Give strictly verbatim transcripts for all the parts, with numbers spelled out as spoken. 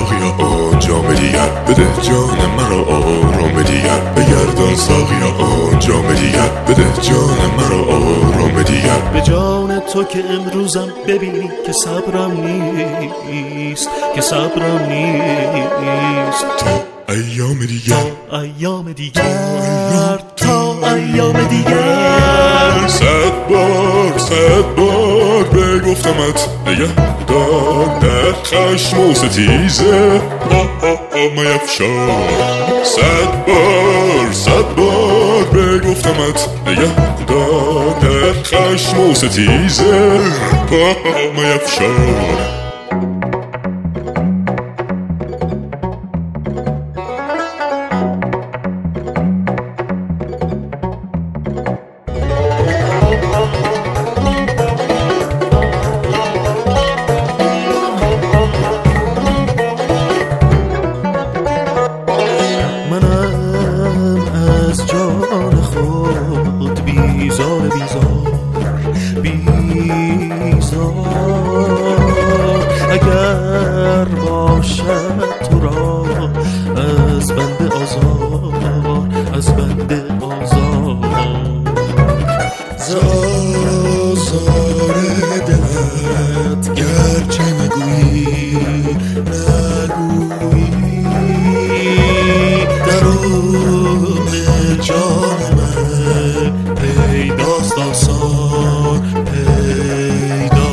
ساقیا آن جام دیگر، بده جان مرا آرام دیگر، بگردان ساقیا آن جام دیگر، بده جان مرا آرام دیگر. به جان تو که امروزم ببینی که صبرم نیست، که صبرم نیست. تا ایام دیگر، تا ایام دیگر، تا ایام دیگر. صد بار صد بار بگفتمت نگهدار در خشم و ستیزه میفشان. صد بار صد بار بگفتمت نگهدار در خشم و ستیزه میفشان. اگر باشد تو را از بنده آزار، از بنده آزار. زازار دلت گرچه نگویی نگویی، درون جان من پیداست آثار پیداست.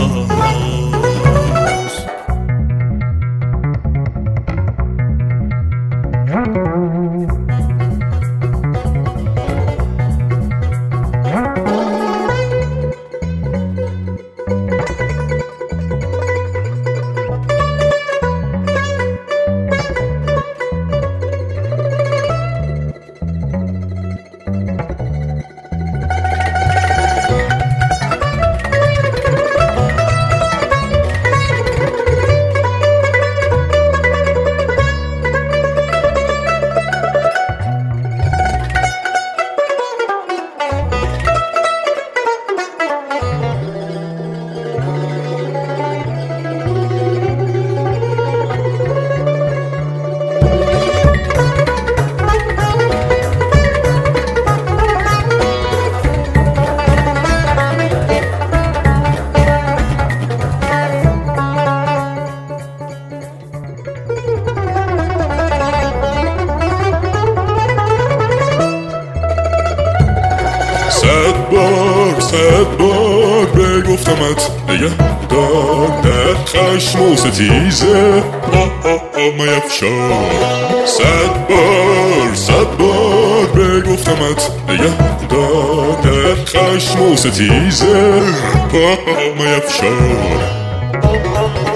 صد بار صد بار بگفتمت نگهدار در خشم و ستیزه میفشان. صد بار صد بار بگفتمت نگهدار در خشم و ستیزه میفشان.